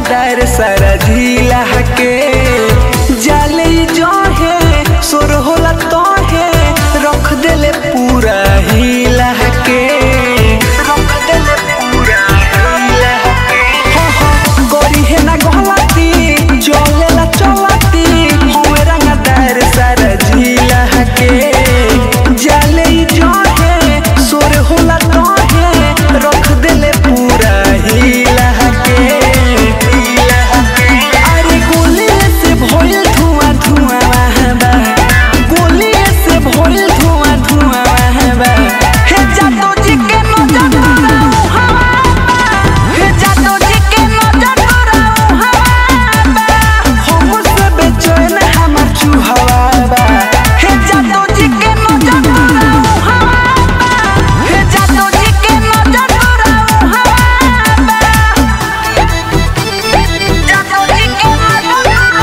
रंगदार सारा जिला के जाले जो है सोर होला तो है रख देले पूरा हिला के रख देले पूरा हिला के हो गोरी है ना गलती चलेला चलती होए रंगदार सारा जिला के जाले जो है सोर होला तो है रख देले पूरा हिला के अरे गोली से भइल धुआं धुआं बा गोली से भइल धुआं धुआं बा हे जादू जी के नजर कराऊ हवा हे जादू जी के नजर कराऊ हवा हम से बेचैन हमर चूहवा बा हे जादू जी के नजर कराऊ हवा हे जादू जी के नजर कराऊ हवा जादू जी के नजर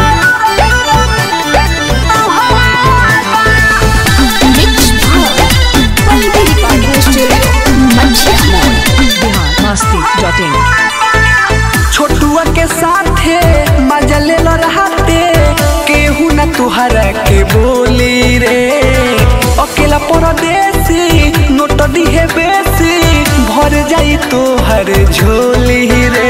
छोटुआ के साथे मजा ले लो रहते केहू ना तुहरा के बोली रे अकेला परदेसी नोट दिहे बेसी भर जाई तोहर झोली रे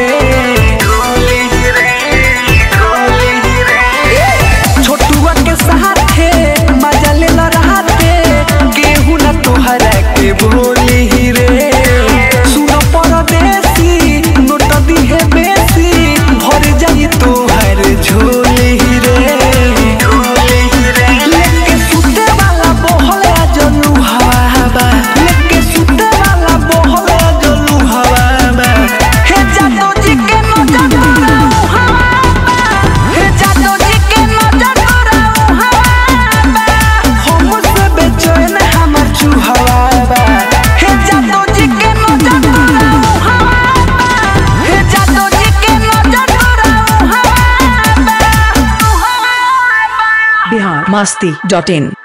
छोटुआ के साथे मजा ले लो रहते केहू ना तुहरा के बोली रे सुनो परदेसी नोट दिहे बेसी भर जाई तोहर झोली रे लेके सुते वाला बहले जलू हवा लेके सुते वाला बहले जलू हवा हे जादू जी के नजर कराऊ हवा हे जादू जी के नजर कराऊ हवा हम से बेचैन हमर चूहवा बा हे जादू जी के नजर कराऊ हवा हे जादू जी के नजर कराऊ हवा biharmasti.in